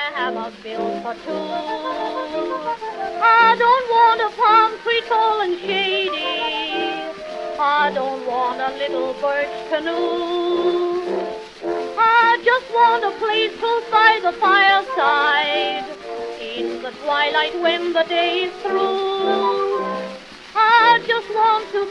hammock built for two. I don't want a palm tree tall and shady. I don't want a little birch canoe. I just want a place close by the fireside in the twilight when the day is through. I just want to